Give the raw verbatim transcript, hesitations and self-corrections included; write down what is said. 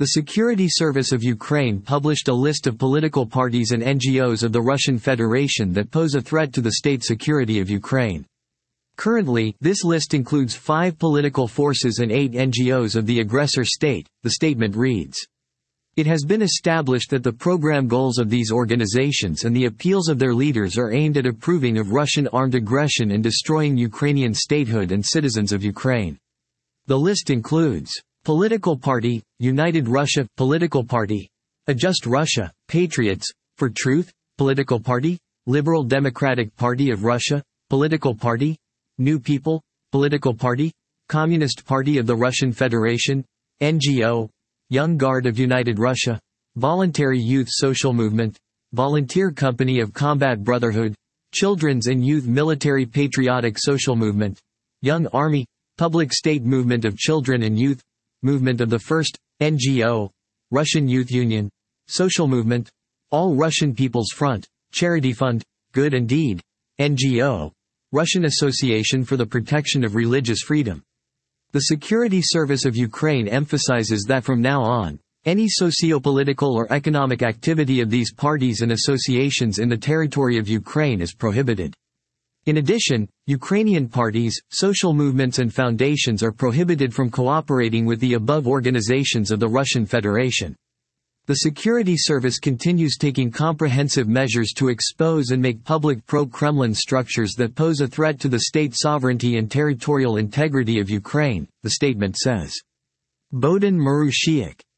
The Security Service of Ukraine published a list of political parties and N G Os of the Russian Federation that pose a threat to the state security of Ukraine. Currently, this list includes five political forces and eight N G Os of the aggressor state, the statement reads. It has been established that the program goals of these organizations and the appeals of their leaders are aimed at approving of Russian armed aggression and destroying Ukrainian statehood and citizens of Ukraine. The list includes Political Party, United Russia, Political Party, Adjust Russia, Patriots, For Truth, Political Party, Liberal Democratic Party of Russia, Political Party, New People, Political Party, Communist Party of the Russian Federation, N G O, Young Guard of United Russia, Voluntary Youth Social Movement, Volunteer Company of Combat Brotherhood, Children's and Youth Military Patriotic Social Movement, Young Army, Public State Movement of Children and Youth, Movement of the First, N G O, Russian Youth Union, Social Movement, All Russian People's Front, Charity Fund, Good and Deed, N G O, Russian Association for the Protection of Religious Freedom. The Security Service of Ukraine emphasizes that from now on, any socio-political or economic activity of these parties and associations in the territory of Ukraine is prohibited. In addition, Ukrainian parties, social movements and foundations are prohibited from cooperating with the above organizations of the Russian Federation. The Security Service continues taking comprehensive measures to expose and make public pro-Kremlin structures that pose a threat to the state sovereignty and territorial integrity of Ukraine, the statement says. Bohdan Marushiuk,